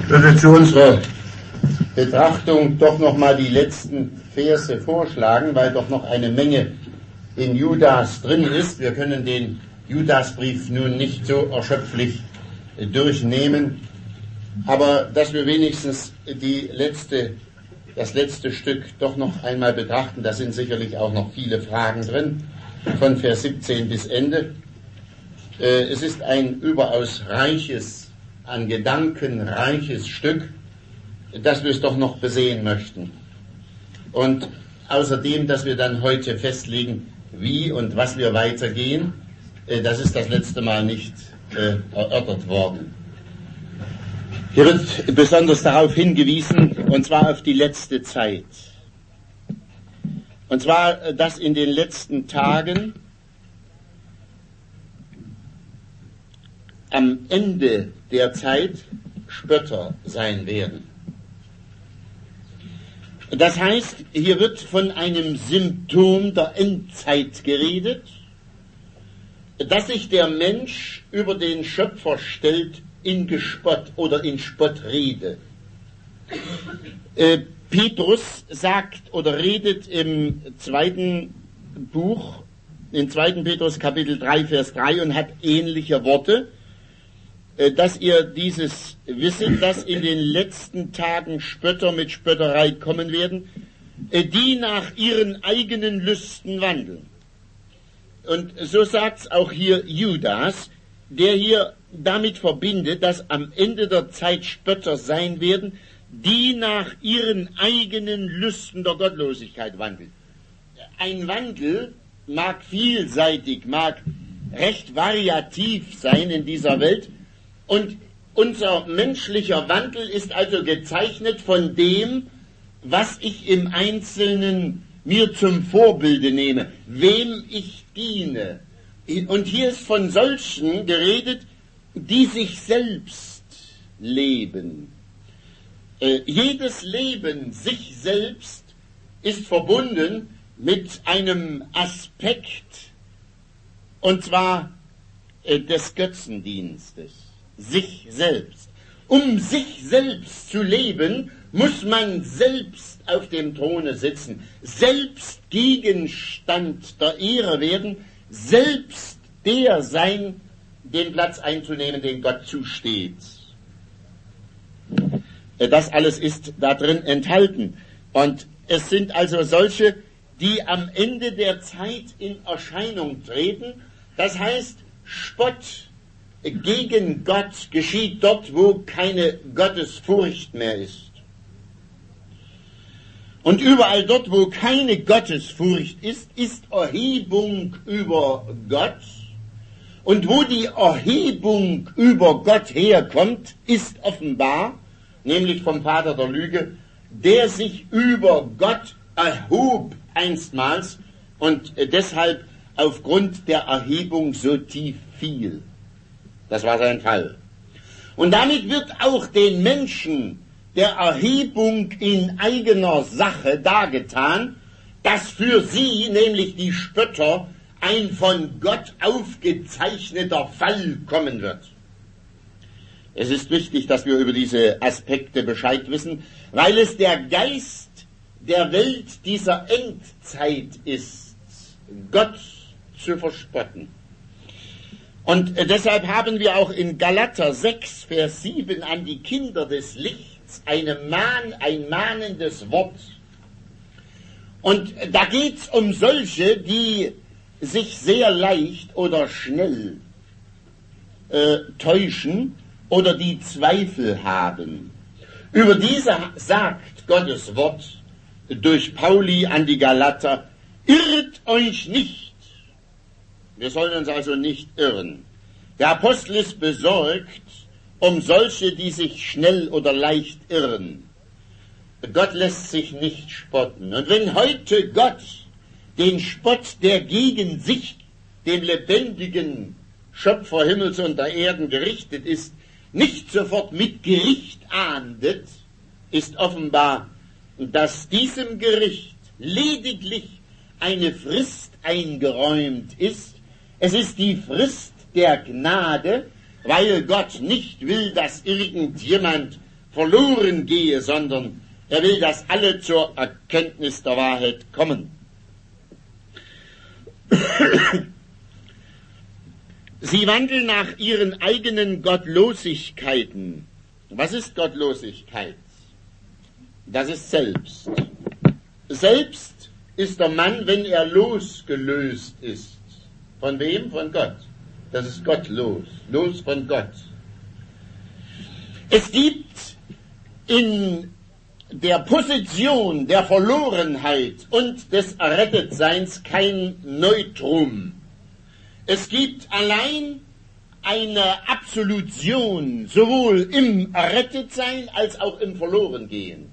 Ich würde zu unserer Betrachtung doch nochmal die letzten Verse vorschlagen, weil doch noch eine Menge in Judas drin ist. Wir können den Judasbrief nun nicht so erschöpflich durchnehmen, aber dass wir wenigstens das letzte Stück doch noch einmal betrachten, da sind sicherlich auch noch viele Fragen drin, von Vers 17 bis Ende. Es ist ein überaus reiches, an Gedanken reiches Stück, das wir es doch noch besehen möchten. Und außerdem, dass wir dann heute festlegen, wie und was wir weitergehen, das ist das letzte Mal nicht erörtert worden. Hier wird besonders darauf hingewiesen, und zwar auf die letzte Zeit. Und zwar, dass in den letzten Tagen am Ende der Zeit Spötter sein werden. Das heißt, hier wird von einem Symptom der Endzeit geredet, dass sich der Mensch über den Schöpfer stellt in Gespott oder in Spottrede. Petrus sagt oder redet im zweiten Buch, in 2. Petrus Kapitel 3, Vers 3 und hat ähnliche Worte, dass ihr dieses wisset, dass in den letzten Tagen Spötter mit Spötterei kommen werden, die nach ihren eigenen Lüsten wandeln. Und so sagt's auch hier Judas, der hier damit verbindet, dass am Ende der Zeit Spötter sein werden, die nach ihren eigenen Lüsten der Gottlosigkeit wandeln. Ein Wandel mag vielseitig, mag recht variativ sein in dieser Welt, und unser menschlicher Wandel ist also gezeichnet von dem, was ich im Einzelnen mir zum Vorbilde nehme, wem ich diene. Und hier ist von solchen geredet, die sich selbst leben. Jedes Leben sich selbst ist verbunden mit einem Aspekt, und zwar des Götzendienstes. Sich selbst. Um sich selbst zu leben, muss man selbst auf dem Throne sitzen, selbst Gegenstand der Ehre werden, selbst der sein, den Platz einzunehmen, den Gott zusteht. Das alles ist da drin enthalten. Und es sind also solche, die am Ende der Zeit in Erscheinung treten. Das heißt, Spott gegen Gott geschieht dort, wo keine Gottesfurcht mehr ist. Und überall dort, wo keine Gottesfurcht ist, ist Erhebung über Gott. Und wo die Erhebung über Gott herkommt, ist offenbar, nämlich vom Vater der Lüge, der sich über Gott erhob einstmals und deshalb aufgrund der Erhebung so tief fiel. Das war sein Fall. Und damit wird auch den Menschen der Erhebung in eigener Sache dargetan, dass für sie, nämlich die Spötter, ein von Gott aufgezeichneter Fall kommen wird. Es ist wichtig, dass wir über diese Aspekte Bescheid wissen, weil es der Geist der Welt dieser Endzeit ist, Gott zu verspotten. Und deshalb haben wir auch in Galater 6, Vers 7 an die Kinder des Lichts ein mahnendes Wort. Und da geht's um solche, die sich sehr leicht oder schnell täuschen oder die Zweifel haben. Über diese sagt Gottes Wort durch Pauli an die Galater: Irrt euch nicht. Wir sollen uns also nicht irren. Der Apostel ist besorgt um solche, die sich schnell oder leicht irren. Gott lässt sich nicht spotten. Und wenn heute Gott den Spott, der gegen sich, den lebendigen Schöpfer Himmels und der Erden gerichtet ist, nicht sofort mit Gericht ahndet, ist offenbar, dass diesem Gericht lediglich eine Frist eingeräumt ist. Es ist die Frist der Gnade, weil Gott nicht will, dass irgendjemand verloren gehe, sondern er will, dass alle zur Erkenntnis der Wahrheit kommen. Sie wandeln nach ihren eigenen Gottlosigkeiten. Was ist Gottlosigkeit? Das ist Selbst. Selbst ist der Mann, wenn er losgelöst ist. Von wem? Von Gott. Das ist gottlos. Los von Gott. Es gibt in der Position der Verlorenheit und des Errettetseins kein Neutrum. Es gibt allein eine Absolution, sowohl im Errettetsein als auch im Verlorengehen.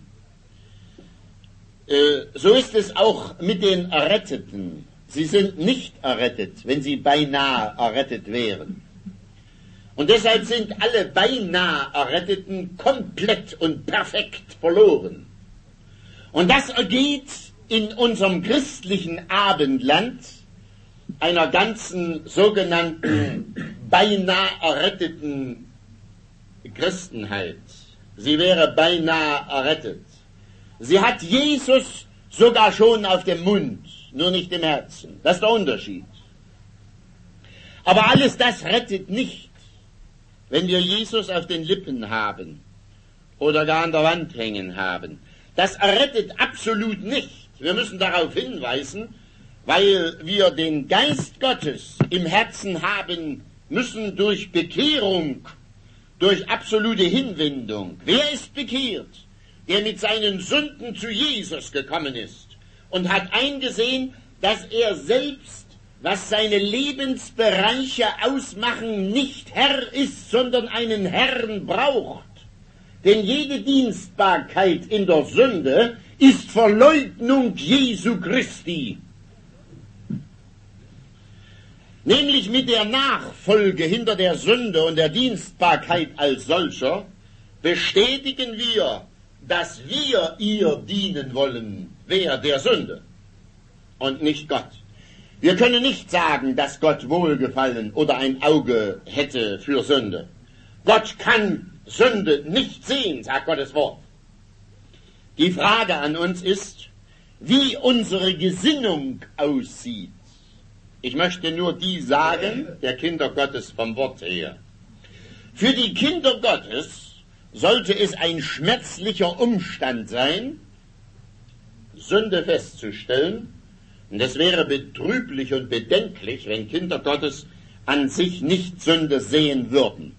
So ist es auch mit den Erretteten. Sie sind nicht errettet, wenn sie beinahe errettet wären. Und deshalb sind alle beinahe Erretteten komplett und perfekt verloren. Und das ergeht in unserem christlichen Abendland einer ganzen sogenannten beinahe erretteten Christenheit. Sie wäre beinahe errettet. Sie hat Jesus sogar schon auf dem Mund, nur nicht im Herzen. Das ist der Unterschied. Aber alles das rettet nicht, wenn wir Jesus auf den Lippen haben oder gar an der Wand hängen haben. Das errettet absolut nicht. Wir müssen darauf hinweisen, weil wir den Geist Gottes im Herzen haben müssen durch Bekehrung, durch absolute Hinwendung. Wer ist bekehrt? Der mit seinen Sünden zu Jesus gekommen ist und hat eingesehen, dass er selbst, was seine Lebensbereiche ausmachen, nicht Herr ist, sondern einen Herrn braucht. Denn jede Dienstbarkeit in der Sünde ist Verleugnung Jesu Christi. Nämlich mit der Nachfolge hinter der Sünde und der Dienstbarkeit als solcher bestätigen wir, dass wir ihr dienen wollen, wer? Der Sünde und nicht Gott. Wir können nicht sagen, dass Gott Wohlgefallen oder ein Auge hätte für Sünde. Gott kann Sünde nicht sehen, sagt Gottes Wort. Die Frage an uns ist, wie unsere Gesinnung aussieht. Ich möchte nur die sagen, der Kinder Gottes vom Wort her. Für die Kinder Gottes sollte es ein schmerzlicher Umstand sein, Sünde festzustellen. Und es wäre betrüblich und bedenklich, wenn Kinder Gottes an sich nicht Sünde sehen würden.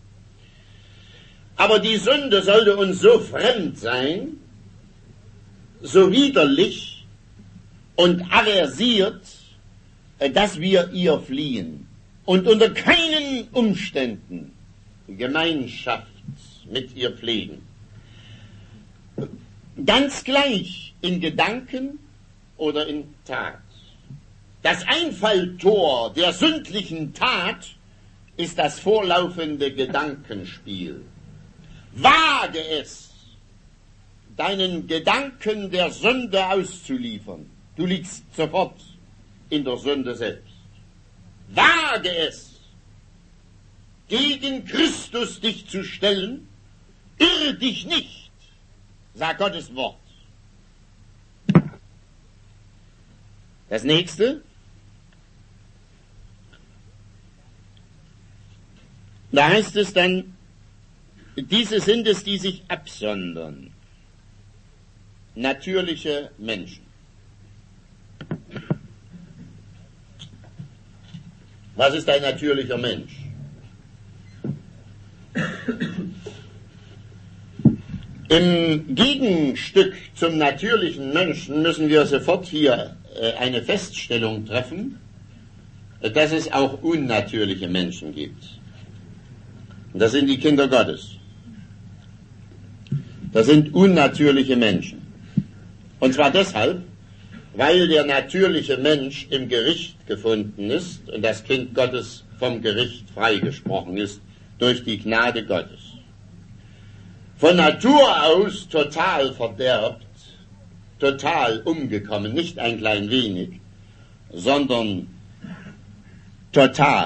Aber die Sünde sollte uns so fremd sein, so widerlich und aversiert, dass wir ihr fliehen und unter keinen Umständen Gemeinschaft mit ihr pflegen. Ganz gleich in Gedanken oder in Tat. Das Einfalltor der sündlichen Tat ist das vorlaufende Gedankenspiel. Wage es, deinen Gedanken der Sünde auszuliefern. Du liegst sofort in der Sünde selbst. Wage es, gegen Christus dich zu stellen, irre dich nicht, sagt Gottes Wort. Das nächste, da heißt es dann, diese sind es, die sich absondern. Natürliche Menschen. Was ist ein natürlicher Mensch? Im Gegenstück zum natürlichen Menschen müssen wir sofort hier eine Feststellung treffen, dass es auch unnatürliche Menschen gibt. Und das sind die Kinder Gottes. Das sind unnatürliche Menschen. Und zwar deshalb, weil der natürliche Mensch im Gericht gefunden ist und das Kind Gottes vom Gericht freigesprochen ist durch die Gnade Gottes. Von Natur aus total verderbt, total umgekommen, nicht ein klein wenig, sondern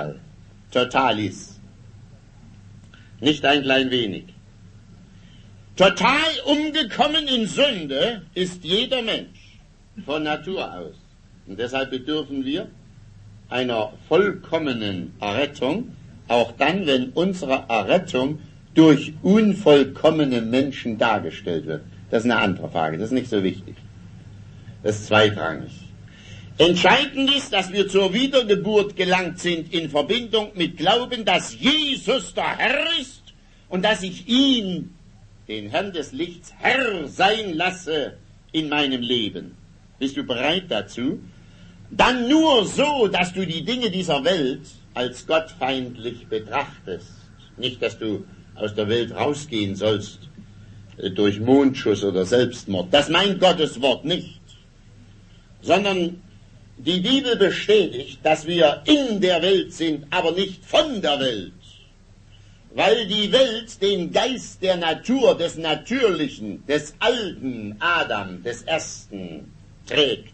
totalis, nicht ein klein wenig. Total umgekommen in Sünde ist jeder Mensch von Natur aus. Und deshalb bedürfen wir einer vollkommenen Errettung, auch dann, wenn unsere Errettung durch unvollkommene Menschen dargestellt wird. Das ist eine andere Frage, das ist nicht so wichtig. Das ist zweitrangig. Entscheidend ist, dass wir zur Wiedergeburt gelangt sind in Verbindung mit Glauben, dass Jesus der Herr ist und dass ich ihn, den Herrn des Lichts, Herr sein lasse in meinem Leben. Bist du bereit dazu? Dann nur so, dass du die Dinge dieser Welt als gottfeindlich betrachtest. Nicht, dass du aus der Welt rausgehen sollst durch Mondschuss oder Selbstmord. Das meint Gottes Wort nicht. Sondern die Bibel bestätigt, dass wir in der Welt sind, aber nicht von der Welt. Weil die Welt den Geist der Natur, des Natürlichen, des alten Adam, des Ersten trägt.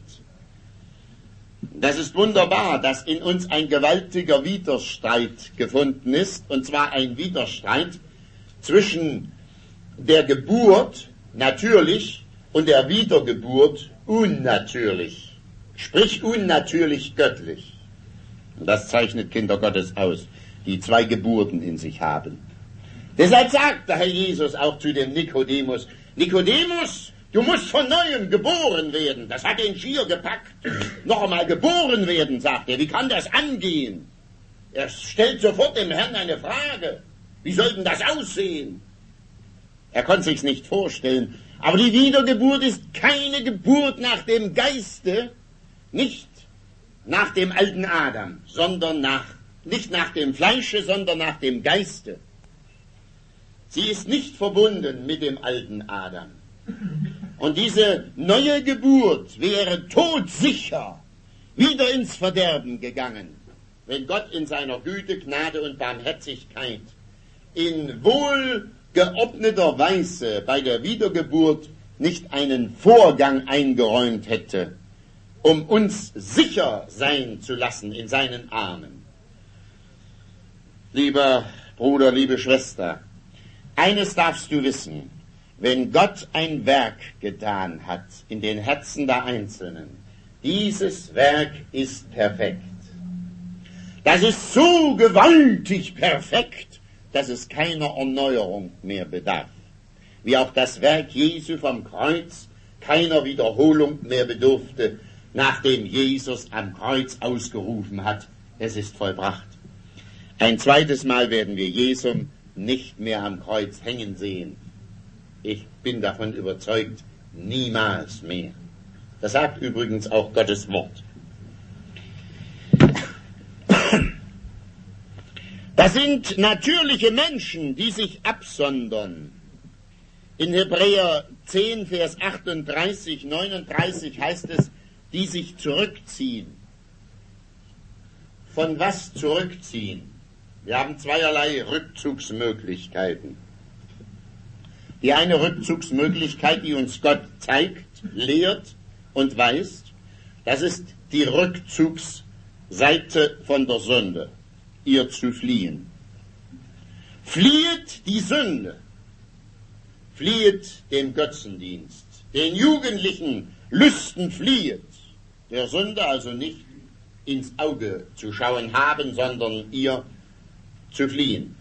Das ist wunderbar, dass in uns ein gewaltiger Widerstreit gefunden ist, und zwar ein Widerstreit zwischen der Geburt natürlich und der Wiedergeburt unnatürlich. Sprich unnatürlich göttlich. Und das zeichnet Kinder Gottes aus, die zwei Geburten in sich haben. Deshalb sagt der Herr Jesus auch zu dem Nikodemus, Nikodemus, du musst von Neuem geboren werden. Das hat ihn schier gepackt. Noch einmal geboren werden, sagt er. Wie kann das angehen? Er stellt sofort dem Herrn eine Frage. Wie soll denn das aussehen? Er konnte sich's nicht vorstellen. Aber die Wiedergeburt ist keine Geburt nach dem Geiste, nicht nach dem alten Adam, sondern nicht nach dem Fleische, sondern nach dem Geiste. Sie ist nicht verbunden mit dem alten Adam. Und diese neue Geburt wäre todsicher wieder ins Verderben gegangen, wenn Gott in seiner Güte, Gnade und Barmherzigkeit in wohlgeordneter Weise bei der Wiedergeburt nicht einen Vorgang eingeräumt hätte, um uns sicher sein zu lassen in seinen Armen. Lieber Bruder, liebe Schwester, eines darfst du wissen: Wenn Gott ein Werk getan hat in den Herzen der Einzelnen, dieses Werk ist perfekt. Das ist so gewaltig perfekt, dass es keiner Erneuerung mehr bedarf. Wie auch das Werk Jesu vom Kreuz keiner Wiederholung mehr bedurfte, nachdem Jesus am Kreuz ausgerufen hat, es ist vollbracht. Ein zweites Mal werden wir Jesum nicht mehr am Kreuz hängen sehen. Ich bin davon überzeugt, niemals mehr. Das sagt übrigens auch Gottes Wort. Das sind natürliche Menschen, die sich absondern. In Hebräer 10, Vers 38, 39 heißt es, die sich zurückziehen. Von was zurückziehen? Wir haben zweierlei Rückzugsmöglichkeiten. Die eine Rückzugsmöglichkeit, die uns Gott zeigt, lehrt und weist, das ist die Rückzugsseite von der Sünde, ihr zu fliehen. Fliehet die Sünde, fliehet den Götzendienst, den jugendlichen Lüsten fliehet, der Sünde also nicht ins Auge zu schauen haben, sondern ihr zu fliehen.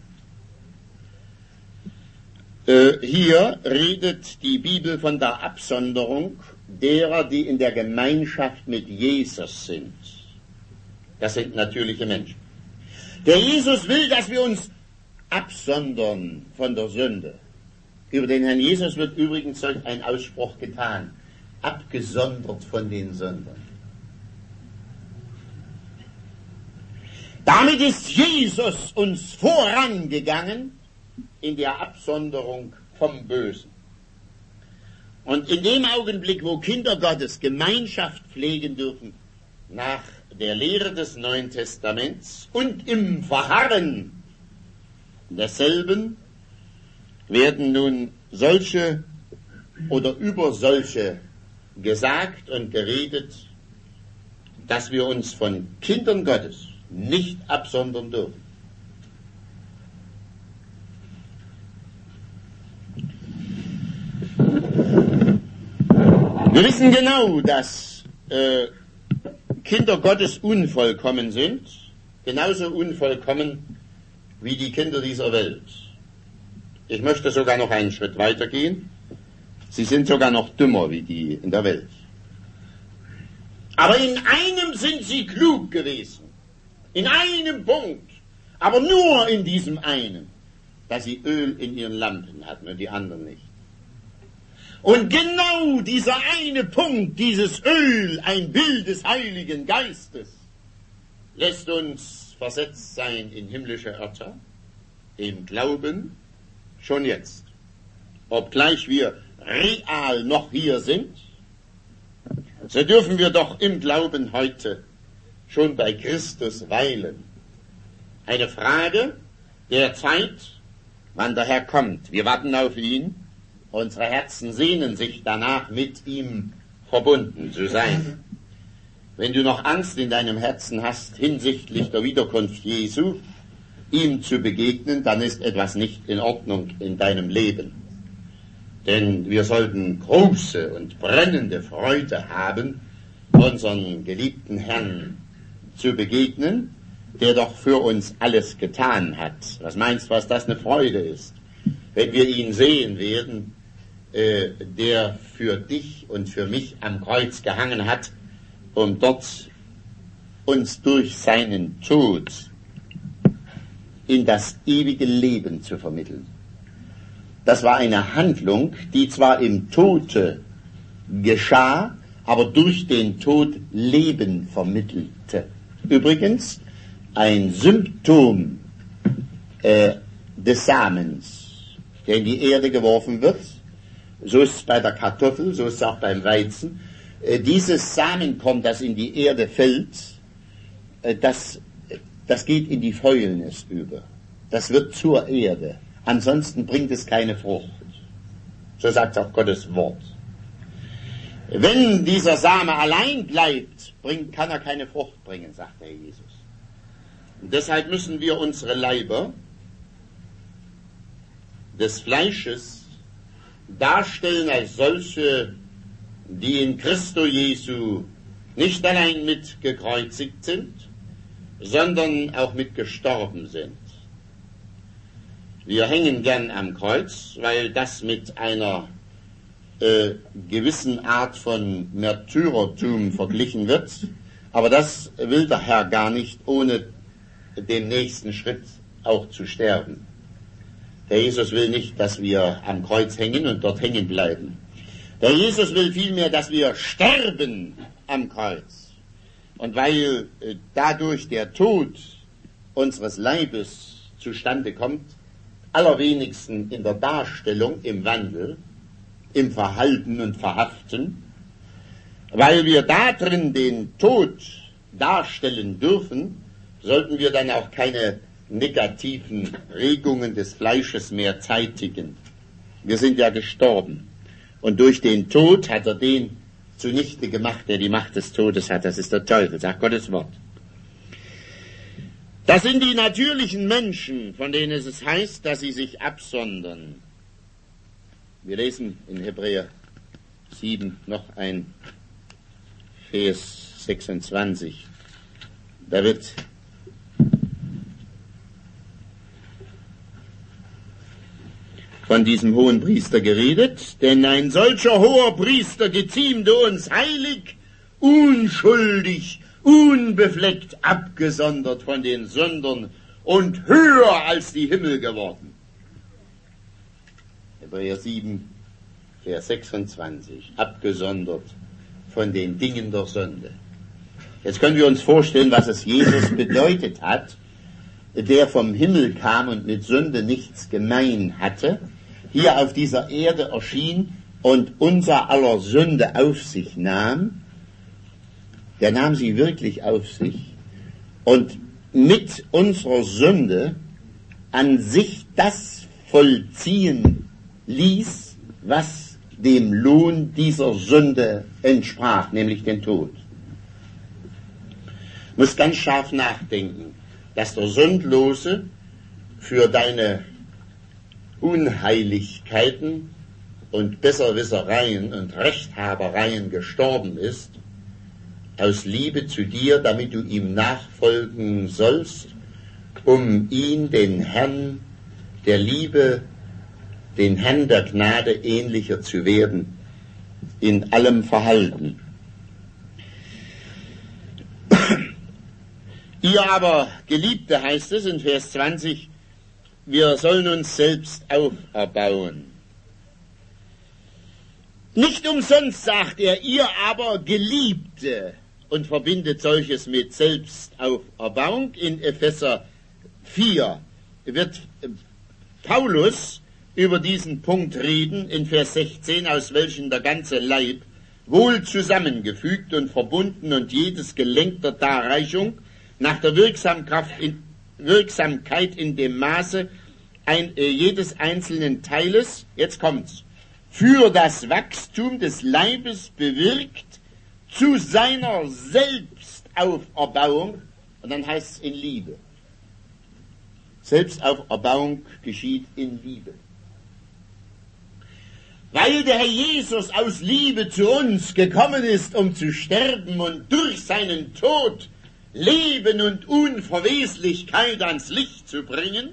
Hier redet die Bibel von der Absonderung derer, die in der Gemeinschaft mit Jesus sind. Das sind natürliche Menschen. Der Jesus will, dass wir uns absondern von der Sünde. Über den Herrn Jesus wird übrigens solch ein Ausspruch getan: abgesondert von den Sündern. Damit ist Jesus uns vorangegangen in der Absonderung vom Bösen. Und in dem Augenblick, wo Kinder Gottes Gemeinschaft pflegen dürfen, nach der Lehre des Neuen Testaments und im Verharren desselben, werden nun solche oder über solche gesagt und geredet, dass wir uns von Kindern Gottes nicht absondern dürfen. Wir wissen genau, dass Kinder Gottes unvollkommen sind, genauso unvollkommen wie die Kinder dieser Welt. Ich möchte sogar noch einen Schritt weiter gehen. Sie sind sogar noch dümmer wie die in der Welt. Aber in einem sind sie klug gewesen. In einem Punkt. Aber nur in diesem einen, dass sie Öl in ihren Lampen hatten und die anderen nicht. Und genau dieser eine Punkt, dieses Öl, ein Bild des Heiligen Geistes, lässt uns versetzt sein in himmlische Örter, im Glauben, schon jetzt. Obgleich wir real noch hier sind, so dürfen wir doch im Glauben heute schon bei Christus weilen. Eine Frage der Zeit, wann der Herr kommt. Wir warten auf ihn. Unsere Herzen sehnen sich danach, mit ihm verbunden zu sein. Wenn du noch Angst in deinem Herzen hast hinsichtlich der Wiederkunft Jesu, ihm zu begegnen, dann ist etwas nicht in Ordnung in deinem Leben. Denn wir sollten große und brennende Freude haben, unseren geliebten Herrn zu begegnen, der doch für uns alles getan hat. Was meinst du, was das eine Freude ist? Wenn wir ihn sehen werden, der für dich und für mich am Kreuz gehangen hat, um dort uns durch seinen Tod in das ewige Leben zu vermitteln. Das war eine Handlung, die zwar im Tode geschah, aber durch den Tod Leben vermittelte. Übrigens ein Symptom des Samens, der in die Erde geworfen wird. So ist es bei der Kartoffel, so ist es auch beim Weizen. Dieses Samenkorn, das in die Erde fällt, das geht in die Fäulnis über. Das wird zur Erde. Ansonsten bringt es keine Frucht. So sagt auch Gottes Wort. Wenn dieser Same allein bleibt, kann er keine Frucht bringen, sagt der Jesus. Und deshalb müssen wir unsere Leiber des Fleisches darstellen als solche, die in Christo Jesu nicht allein mit gekreuzigt sind, sondern auch mit gestorben sind. Wir hängen gern am Kreuz, weil das mit einer gewissen Art von Märtyrertum verglichen wird, aber das will der Herr gar nicht, ohne den nächsten Schritt auch zu sterben. Der Jesus will nicht, dass wir am Kreuz hängen und dort hängen bleiben. Der Jesus will vielmehr, dass wir sterben am Kreuz. Und weil dadurch der Tod unseres Leibes zustande kommt, allerwenigsten in der Darstellung, im Wandel, im Verhalten und Verhaften, weil wir da drin den Tod darstellen dürfen, sollten wir dann auch keine negativen Regungen des Fleisches mehr zeitigen. Wir sind ja gestorben. Und durch den Tod hat er den zunichte gemacht, der die Macht des Todes hat. Das ist der Teufel, sagt Gottes Wort. Das sind die natürlichen Menschen, von denen es heißt, dass sie sich absondern. Wir lesen in Hebräer 7 noch ein Vers 26. Da wird von diesem hohen Priester geredet, denn ein solcher hoher Priester geziemte uns heilig, unschuldig, unbefleckt, abgesondert von den Sündern und höher als die Himmel geworden. Hebräer 7, Vers 26, abgesondert von den Dingen der Sünde. Jetzt können wir uns vorstellen, was es Jesus bedeutet hat, der vom Himmel kam und mit Sünde nichts gemein hatte, hier auf dieser Erde erschien und unser aller Sünde auf sich nahm. Der nahm sie wirklich auf sich und mit unserer Sünde an sich das vollziehen ließ, was dem Lohn dieser Sünde entsprach, nämlich den Tod. Du musst ganz scharf nachdenken, dass der Sündlose für deine Unheiligkeiten und Besserwissereien und Rechthabereien gestorben ist, aus Liebe zu dir, damit du ihm nachfolgen sollst, um ihn, den Herrn der Liebe, den Herrn der Gnade ähnlicher zu werden, in allem Verhalten. Ihr aber, Geliebte, heißt es in Vers 20, wir sollen uns selbst auferbauen. Nicht umsonst sagt er, ihr aber, Geliebte, und verbindet solches mit Selbstauferbauung. In Epheser 4 wird Paulus über diesen Punkt reden, in Vers 16, aus welchen der ganze Leib wohl zusammengefügt und verbunden und jedes Gelenk der Darreichung nach der Wirksamkeit in dem Maße jedes einzelnen Teiles, jetzt kommt's, für das Wachstum des Leibes bewirkt zu seiner Selbstauferbauung, und dann heißt es in Liebe. Selbstauferbauung geschieht in Liebe. Weil der Herr Jesus aus Liebe zu uns gekommen ist, um zu sterben und durch seinen Tod Leben und Unverweslichkeit ans Licht zu bringen,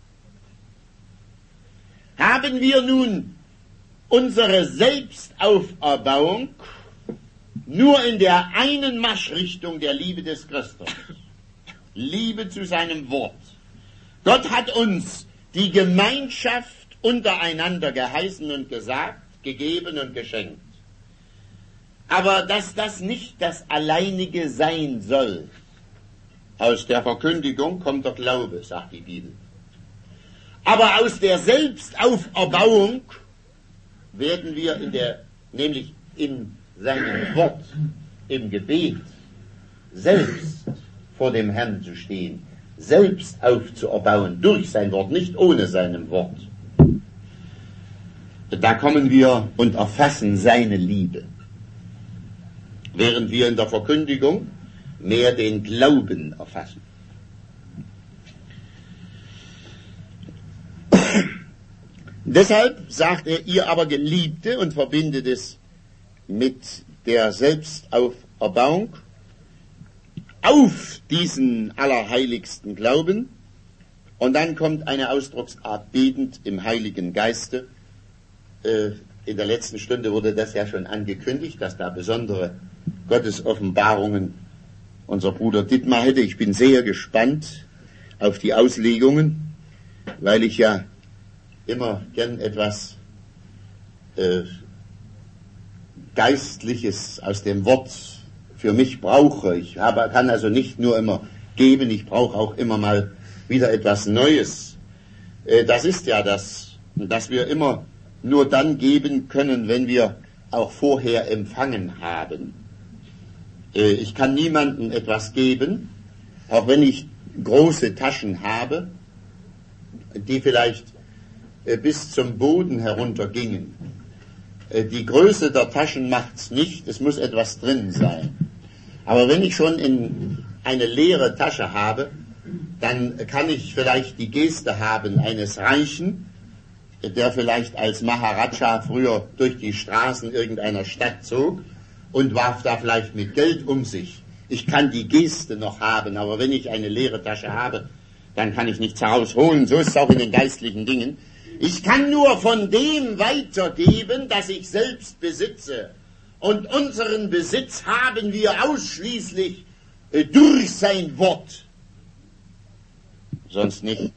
haben wir nun unsere Selbstauferbauung nur in der einen Marschrichtung der Liebe des Christus. Liebe zu seinem Wort. Gott hat uns die Gemeinschaft untereinander geheißen und gesagt, gegeben und geschenkt. Aber dass das nicht das Alleinige sein soll, aus der Verkündigung kommt der Glaube, sagt die Bibel. Aber aus der Selbstauferbauung werden wir nämlich in seinem Wort, im Gebet, selbst vor dem Herrn zu stehen, selbst aufzuerbauen durch sein Wort, nicht ohne seinem Wort. Da kommen wir und erfassen seine Liebe, während wir in der Verkündigung mehr den Glauben erfassen. Deshalb sagt er, ihr aber Geliebte, und verbindet es mit der Selbstauferbauung, auf diesen allerheiligsten Glauben, und dann kommt eine Ausdrucksart betend im Heiligen Geiste. In der letzten Stunde wurde das ja schon angekündigt, dass da besondere Gottesoffenbarungen unser Bruder Dittmar hätte. Ich bin sehr gespannt auf die Auslegungen, weil ich ja immer gern etwas Geistliches aus dem Wort für mich brauche. Ich kann also nicht nur immer geben, ich brauche auch immer mal wieder etwas Neues. Das ist ja das, dass wir immer nur dann geben können, wenn wir auch vorher empfangen haben. Ich kann niemandem etwas geben, auch wenn ich große Taschen habe, die vielleicht bis zum Boden heruntergingen. Die Größe der Taschen macht's nicht, es muss etwas drin sein. Aber wenn ich schon eine leere Tasche habe, dann kann ich vielleicht die Geste haben eines Reichen, der vielleicht als Maharaja früher durch die Straßen irgendeiner Stadt zog und warf da vielleicht mit Geld um sich. Ich kann die Geste noch haben, aber wenn ich eine leere Tasche habe, dann kann ich nichts herausholen. So ist es auch in den geistlichen Dingen. Ich kann nur von dem weitergeben, das ich selbst besitze. Und unseren Besitz haben wir ausschließlich durch sein Wort. Sonst nicht.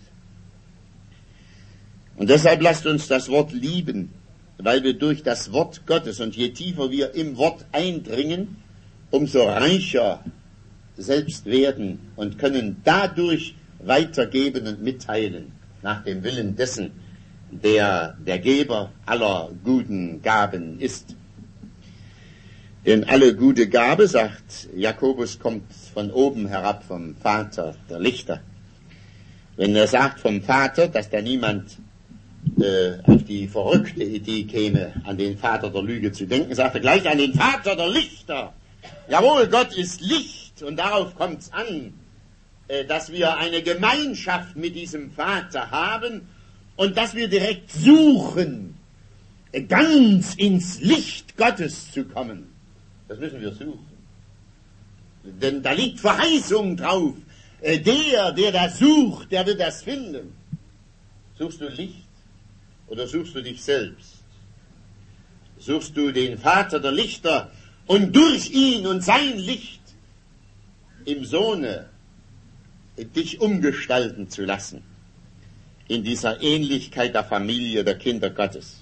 Und deshalb lasst uns das Wort lieben, weil wir durch das Wort Gottes, und je tiefer wir im Wort eindringen, umso reicher selbst werden und können dadurch weitergeben und mitteilen, nach dem Willen dessen, der Geber aller guten Gaben ist. Denn alle gute Gabe, sagt Jakobus, kommt von oben herab vom Vater der Lichter. Wenn er sagt vom Vater, dass da niemand auf die verrückte Idee käme, an den Vater der Lüge zu denken, sagt er gleich an den Vater der Lichter. Jawohl, Gott ist Licht, und darauf kommt es an, dass wir eine Gemeinschaft mit diesem Vater haben und dass wir direkt suchen, ganz ins Licht Gottes zu kommen. Das müssen wir suchen. Denn da liegt Verheißung drauf. Der das sucht, der wird das finden. Suchst du Licht oder suchst du dich selbst? Suchst du den Vater der Lichter und durch ihn und sein Licht im Sohne dich umgestalten zu lassen in dieser Ähnlichkeit der Familie der Kinder Gottes?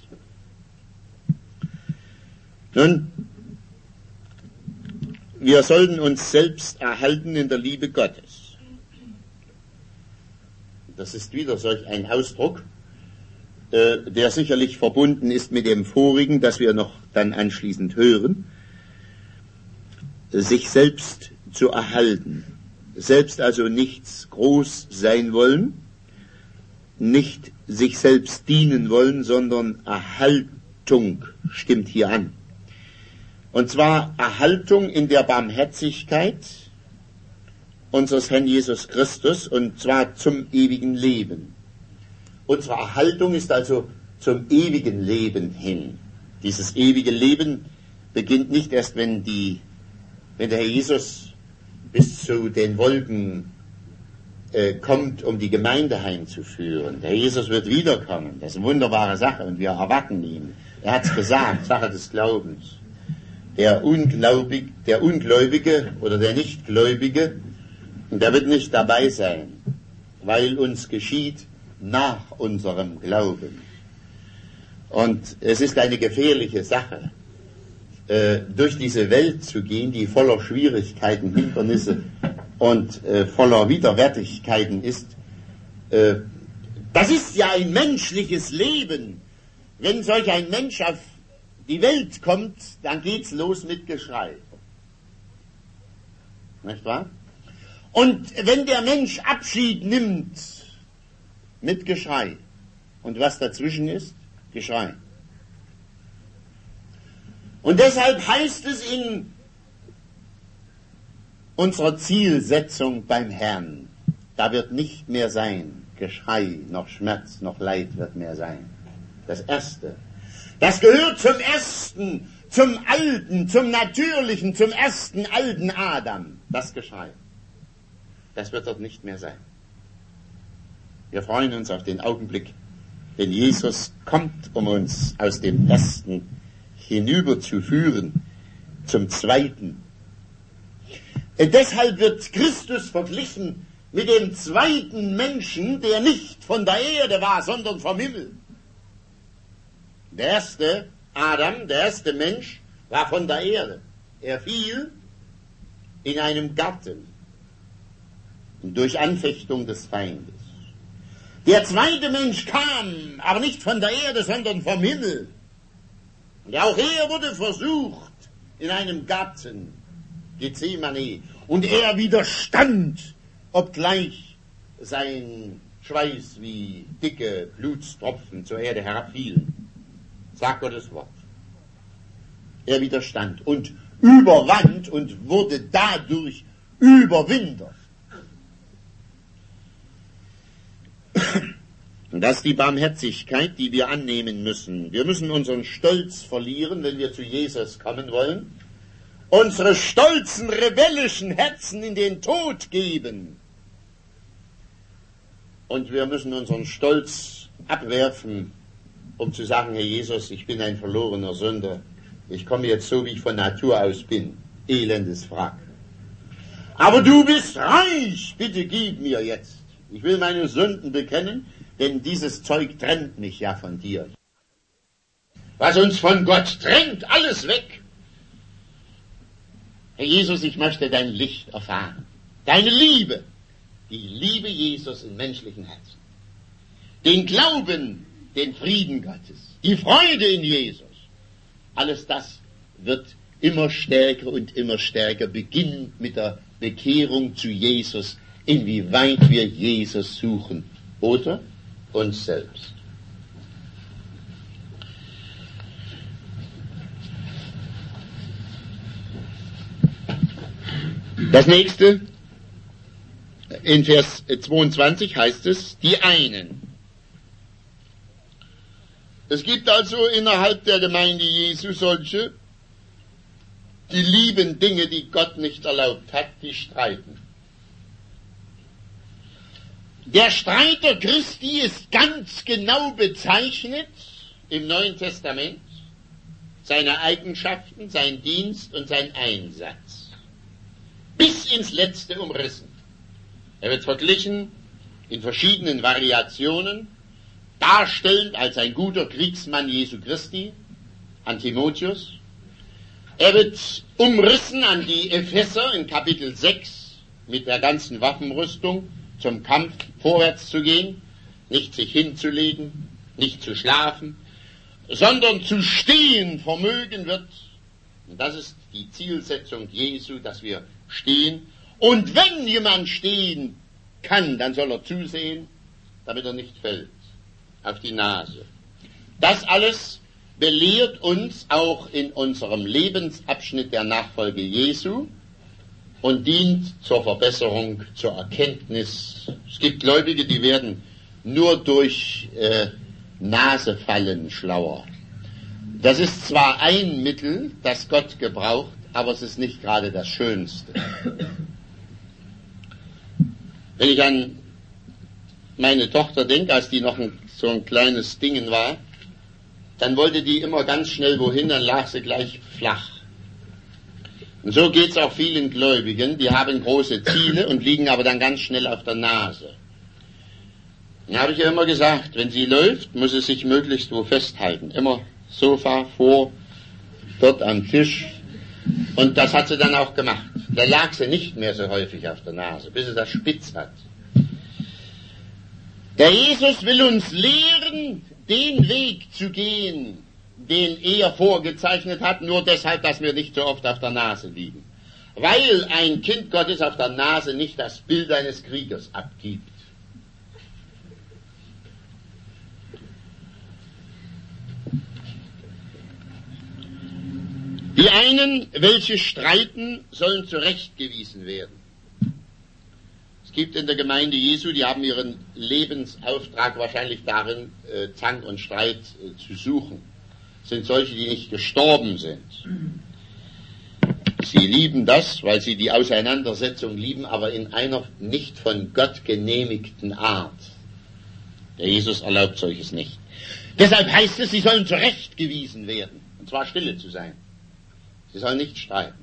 Nun, wir sollten uns selbst erhalten in der Liebe Gottes. Das ist wieder solch ein Ausdruck, der sicherlich verbunden ist mit dem vorigen, das wir noch dann anschließend hören. Sich selbst zu erhalten. Selbst also nichts groß sein wollen, nicht sich selbst dienen wollen, sondern Erhaltung stimmt hier an. Und zwar Erhaltung in der Barmherzigkeit unseres Herrn Jesus Christus, und zwar zum ewigen Leben. Unsere Erhaltung ist also zum ewigen Leben hin. Dieses ewige Leben beginnt nicht erst, wenn der Herr Jesus bis zu den Wolken kommt, um die Gemeinde heimzuführen. Der Herr Jesus wird wiederkommen. Das ist eine wunderbare Sache und wir erwarten ihn. Er hat es gesagt, Sache des Glaubens. Der Ungläubige oder der Nichtgläubige, der wird nicht dabei sein, weil uns geschieht nach unserem Glauben. Und es ist eine gefährliche Sache, durch diese Welt zu gehen, die voller Schwierigkeiten, Hindernisse und voller Widerwärtigkeiten ist. Das ist ja ein menschliches Leben. Wenn solch ein Mensch auf die Welt kommt, dann geht's los mit Geschrei. Nicht wahr? Und wenn der Mensch Abschied nimmt, mit Geschrei. Und was dazwischen ist? Geschrei. Und deshalb heißt es in unserer Zielsetzung beim Herrn, da wird nicht mehr sein Geschrei, noch Schmerz, noch Leid wird mehr sein. Das Erste. Das gehört zum Ersten, zum Alten, zum Natürlichen, zum ersten alten Adam. Das Geschrei. Das wird dort nicht mehr sein. Wir freuen uns auf den Augenblick, wenn Jesus kommt, um uns aus dem Ersten hinüberzuführen zum Zweiten. Deshalb wird Christus verglichen mit dem zweiten Menschen, der nicht von der Erde war, sondern vom Himmel. Der erste Adam, der erste Mensch, war von der Erde. Er fiel in einem Garten durch Anfechtung des Feindes. Der zweite Mensch kam, aber nicht von der Erde, sondern vom Himmel. Und auch er wurde versucht in einem Garten, Gethsemane, und er widerstand, obgleich sein Schweiß wie dicke Blutstropfen zur Erde herabfielen. Sagt Gottes Wort. Er widerstand und überwand und wurde dadurch Überwinder. Und das ist die Barmherzigkeit, die wir annehmen müssen. Wir müssen unseren Stolz verlieren, wenn wir zu Jesus kommen wollen. Unsere stolzen, rebellischen Herzen in den Tod geben. Und wir müssen unseren Stolz abwerfen, um zu sagen, Herr Jesus, ich bin ein verlorener Sünder. Ich komme jetzt so, wie ich von Natur aus bin. Elendes Wrack. Aber du bist reich, bitte gib mir jetzt. Ich will meine Sünden bekennen, denn dieses Zeug trennt mich ja von dir. Was uns von Gott trennt, alles weg. Herr Jesus, ich möchte dein Licht erfahren. Deine Liebe. Die Liebe Jesus im menschlichen Herzen. Den Glauben, den Frieden Gottes. Die Freude in Jesus. Alles das wird immer stärker und immer stärker beginnen mit der Bekehrung zu Jesus, inwieweit wir Jesus suchen oder uns selbst. Das nächste, in Vers 22 heißt es, die einen. Es gibt also innerhalb der Gemeinde Jesu solche, die lieben Dinge, die Gott nicht erlaubt hat, die streiten. Der Streiter Christi ist ganz genau bezeichnet im Neuen Testament, seine Eigenschaften, sein Dienst und sein Einsatz. Bis ins Letzte umrissen. Er wird verglichen in verschiedenen Variationen, darstellend als ein guter Kriegsmann Jesu Christi, an Timotheus. Er wird umrissen an die Epheser in Kapitel 6 mit der ganzen Waffenrüstung, zum Kampf vorwärts zu gehen, nicht sich hinzulegen, nicht zu schlafen, sondern zu stehen vermögen wird. Und das ist die Zielsetzung Jesu, dass wir stehen. Und wenn jemand stehen kann, dann soll er zusehen, damit er nicht fällt auf die Nase. Das alles belehrt uns auch in unserem Lebensabschnitt der Nachfolge Jesu und dient zur Verbesserung, zur Erkenntnis. Es gibt Gläubige, die werden nur durch Nasefallen schlauer. Das ist zwar ein Mittel, das Gott gebraucht, aber es ist nicht gerade das Schönste. Wenn ich an meine Tochter denke, als die noch so ein kleines Dingen war, dann wollte die immer ganz schnell wohin, dann lag sie gleich flach. Und so geht es auch vielen Gläubigen, die haben große Ziele und liegen aber dann ganz schnell auf der Nase. Dann habe ich ihr immer gesagt, wenn sie läuft, muss sie sich möglichst wo festhalten. Immer Sofa vor, dort am Tisch. Und das hat sie dann auch gemacht. Da lag sie nicht mehr so häufig auf der Nase, bis sie das spitz hat. Der Jesus will uns lehren, den Weg zu gehen, den er vorgezeichnet hat, nur deshalb, dass wir nicht so oft auf der Nase liegen. Weil ein Kind Gottes auf der Nase nicht das Bild eines Kriegers abgibt. Die einen, welche streiten, sollen zurechtgewiesen werden. Es gibt in der Gemeinde Jesu, die haben ihren Lebensauftrag wahrscheinlich darin, Zank und Streit zu suchen. Es sind solche, die nicht gestorben sind. Sie lieben das, weil sie die Auseinandersetzung lieben, aber in einer nicht von Gott genehmigten Art. Der Jesus erlaubt solches nicht. Deshalb heißt es, sie sollen zurechtgewiesen werden, und zwar stille zu sein. Sie sollen nicht streiten.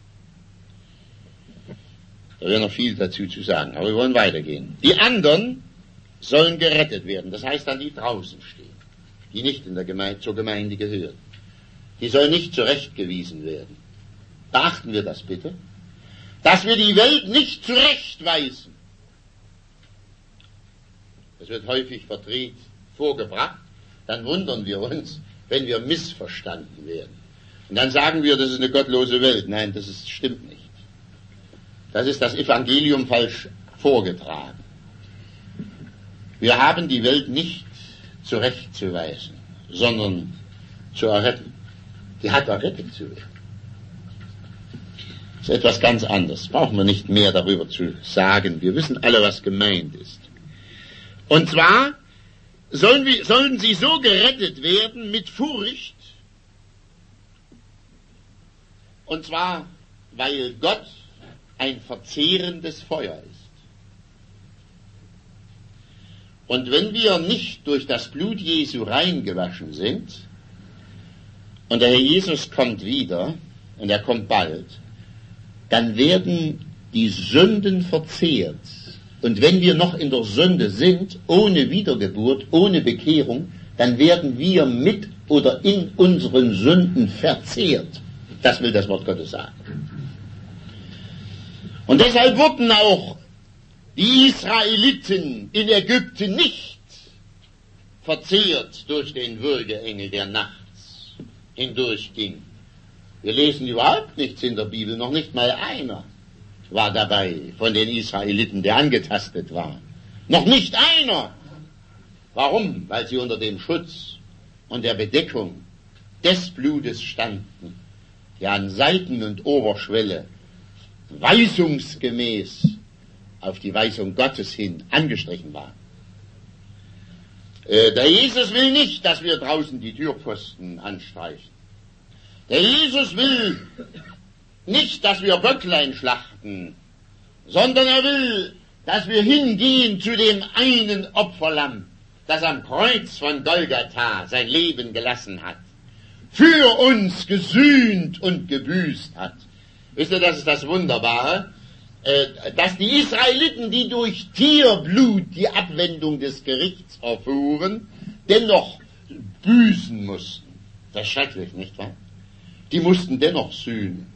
Da wäre noch viel dazu zu sagen, aber wir wollen weitergehen. Die anderen sollen gerettet werden, das heißt dann die draußen stehen, die nicht in der Gemeinde, zur Gemeinde gehören. Die sollen nicht zurechtgewiesen werden. Beachten wir das bitte, dass wir die Welt nicht zurechtweisen. Das wird häufig verdreht vorgebracht, dann wundern wir uns, wenn wir missverstanden werden. Und dann sagen wir, das ist eine gottlose Welt. Nein, stimmt nicht. Das ist das Evangelium falsch vorgetragen. Wir haben die Welt nicht zurechtzuweisen, sondern zu erretten. Die hat errettet zu werden. Das ist etwas ganz anderes. Brauchen wir nicht mehr darüber zu sagen. Wir wissen alle, was gemeint ist. Und zwar sollen sie so gerettet werden mit Furcht, und zwar, weil Gott ein verzehrendes Feuer ist. Und wenn wir nicht durch das Blut Jesu reingewaschen sind, und der Herr Jesus kommt wieder, und er kommt bald, dann werden die Sünden verzehrt. Und wenn wir noch in der Sünde sind, ohne Wiedergeburt, ohne Bekehrung, dann werden wir mit oder in unseren Sünden verzehrt. Das will das Wort Gottes sagen. Und deshalb wurden auch die Israeliten in Ägypten nicht verzehrt durch den Würgeengel, der nachts hindurchging. Wir lesen überhaupt nichts in der Bibel, noch nicht mal einer war dabei von den Israeliten, der angetastet war. Noch nicht einer. Warum? Weil sie unter dem Schutz und der Bedeckung des Blutes standen, ja an Seiten und Oberschwelle weisungsgemäß auf die Weisung Gottes hin angestrichen war. Der Jesus will nicht, dass wir draußen die Türpfosten anstreichen. Der Jesus will nicht, dass wir Böcklein schlachten, sondern er will, dass wir hingehen zu dem einen Opferlamm, das am Kreuz von Golgatha sein Leben gelassen hat, für uns gesühnt und gebüßt hat. Wisst ihr, das ist das Wunderbare, dass die Israeliten, die durch Tierblut die Abwendung des Gerichts erfuhren, dennoch büßen mussten. Das ist schrecklich, nicht wahr? Die mussten dennoch sühnen.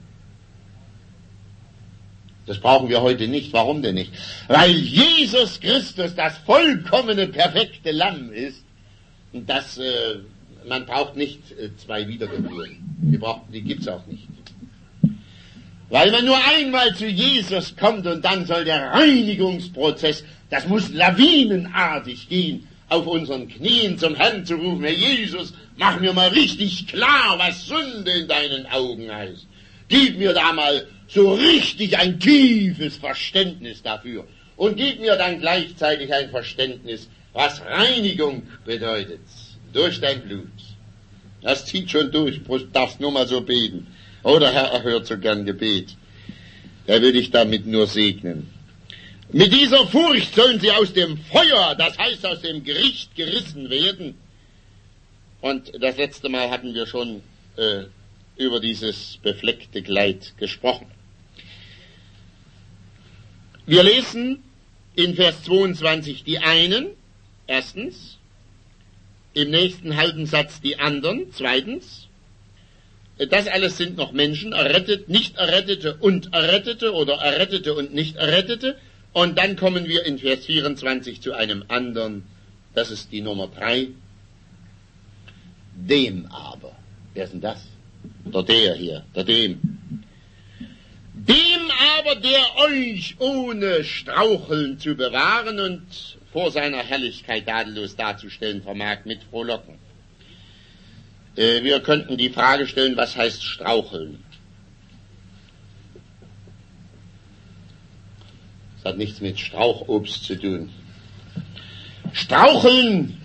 Das brauchen wir heute nicht. Warum denn nicht? Weil Jesus Christus das vollkommene, perfekte Lamm ist. Und man braucht nicht zwei Wiedergeburten. Die gibt's auch nicht. Weil man nur einmal zu Jesus kommt und dann soll der Reinigungsprozess, das muss lawinenartig gehen, auf unseren Knien zum Herrn zu rufen, Herr Jesus, mach mir mal richtig klar, was Sünde in deinen Augen heißt. Gib mir da mal so richtig ein tiefes Verständnis dafür. Und gib mir dann gleichzeitig ein Verständnis, was Reinigung bedeutet. Durch dein Blut. Das zieht schon durch, du darfst nur mal so beten. Oh, der Herr erhört so gern Gebet. Da will ich damit nur segnen. Mit dieser Furcht sollen sie aus dem Feuer, das heißt aus dem Gericht, gerissen werden. Und das letzte Mal hatten wir schon über dieses befleckte Kleid gesprochen. Wir lesen in Vers 22 die einen, erstens, im nächsten halben Satz die anderen, zweitens. Das alles sind noch Menschen, errettet, nicht Errettete und Errettete oder Errettete und nicht Errettete. Und dann kommen wir in Vers 24 zu einem anderen, das ist die Nummer 3. Dem aber, wer ist denn das? Der hier, dem. Dem aber, der euch ohne Straucheln zu bewahren und vor seiner Herrlichkeit tadellos darzustellen vermag mit Frohlocken. Wir könnten die Frage stellen, was heißt straucheln? Das hat nichts mit Strauchobst zu tun. Straucheln.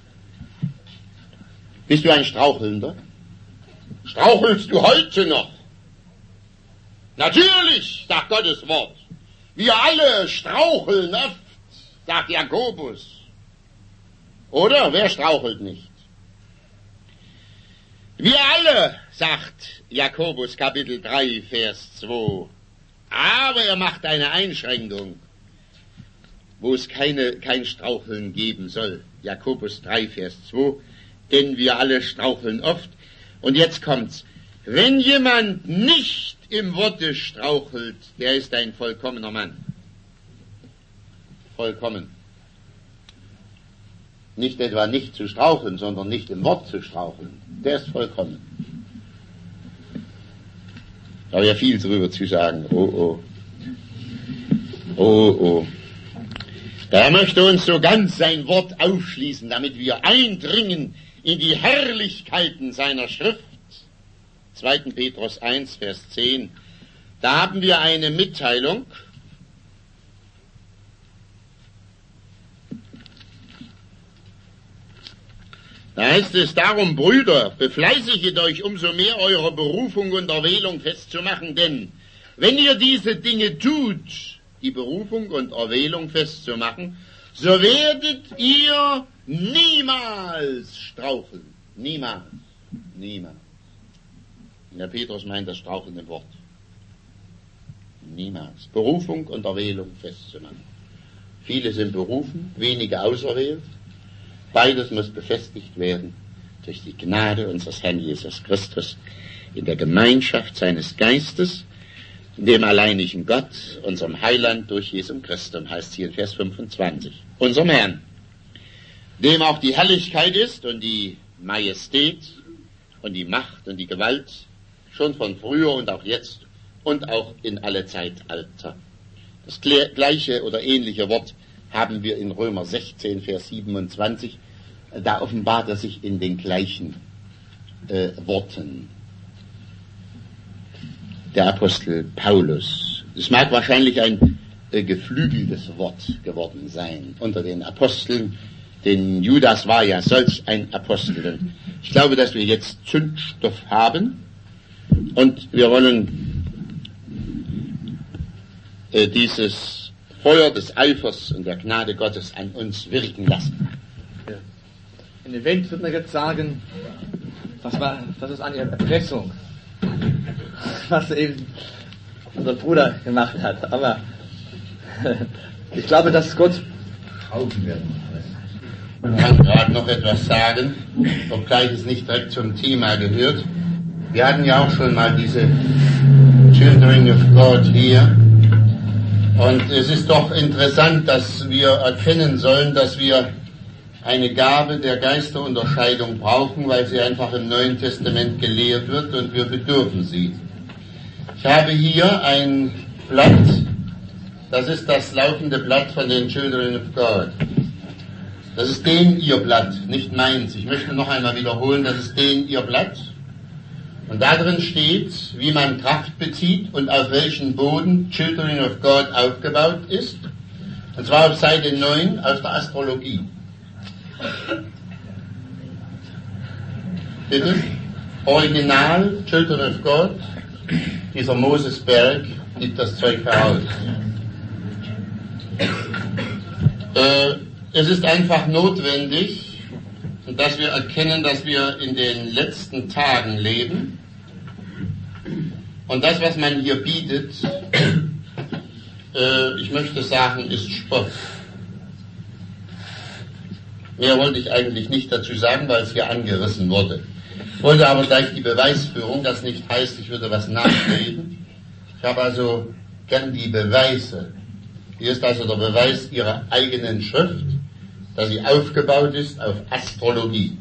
Bist du ein Strauchelnder? Strauchelst du heute noch? Natürlich, sagt Gottes Wort. Wir alle straucheln oft, sagt Jakobus. Oder? Wer strauchelt nicht? Wir alle, sagt Jakobus Kapitel 3, Vers 2. Aber er macht eine Einschränkung, wo es kein Straucheln geben soll. Jakobus 3, Vers 2. Denn wir alle straucheln oft. Und jetzt kommt's. Wenn jemand nicht im Worte strauchelt, der ist ein vollkommener Mann. Vollkommen. Nicht etwa nicht zu straucheln, sondern nicht im Wort zu straucheln. Der ist vollkommen. Da habe ich ja viel drüber zu sagen. Oh. Der Herr möchte uns so ganz sein Wort aufschließen, damit wir eindringen in die Herrlichkeiten seiner Schrift. 2. Petrus 1, Vers 10. Da haben wir eine Mitteilung. Da heißt es darum, Brüder, befleißiget euch umso mehr eure Berufung und Erwählung festzumachen, denn wenn ihr diese Dinge tut, die Berufung und Erwählung festzumachen, so werdet ihr niemals straucheln. Niemals. Der Petrus meint das strauchelnde Wort. Niemals. Berufung und Erwählung festzumachen. Viele sind berufen, wenige auserwählt. Beides muss befestigt werden durch die Gnade unseres Herrn Jesus Christus in der Gemeinschaft seines Geistes, dem alleinigen Gott, unserem Heiland durch Jesum Christum, heißt hier in Vers 25. Unserem Herrn, dem auch die Herrlichkeit ist und die Majestät und die Macht und die Gewalt schon von früher und auch jetzt und auch in alle Zeitalter. Das gleiche oder ähnliche Wort haben wir in Römer 16, Vers 27. Da offenbart er sich in den gleichen Worten. Der Apostel Paulus. Es mag wahrscheinlich ein geflügeltes Wort geworden sein unter den Aposteln, Denn Judas war ja solch ein Apostel. Ich glaube, dass wir jetzt Zündstoff haben und wir wollen dieses Feuer des Eifers und der Gnade Gottes an uns wirken lassen. In der Welt würde man jetzt sagen, das ist eine Erpressung, was eben unser Bruder gemacht hat. Aber ich glaube, dass Gott... Man kann gerade noch etwas sagen, obgleich es nicht direkt zum Thema gehört. Wir hatten ja auch schon mal diese Children of God hier. Und es ist doch interessant, dass wir erkennen sollen, dass wir eine Gabe der Geisterunterscheidung brauchen, weil sie einfach im Neuen Testament gelehrt wird und wir bedürfen sie. Ich habe hier ein Blatt, das ist das laufende Blatt von den Children of God. Das ist ihr Blatt, nicht meins. Ich möchte noch einmal wiederholen, das ist ihr Blatt. Und da drin steht, wie man Kraft bezieht und auf welchen Boden Children of God aufgebaut ist. Und zwar auf Seite 9 aus der Astrologie. Bitte? Original Children of God, dieser Mosesberg gibt das Zeug heraus. Es ist einfach notwendig, dass wir erkennen, dass wir in den letzten Tagen leben. Und das, was man hier bietet, ich möchte sagen, ist Spott. Mehr wollte ich eigentlich nicht dazu sagen, weil es hier angerissen wurde. Ich wollte aber gleich die Beweisführung, das nicht heißt, ich würde was nachreden. Ich habe also gern die Beweise. Hier ist also der Beweis ihrer eigenen Schrift, dass sie aufgebaut ist auf Astrologie.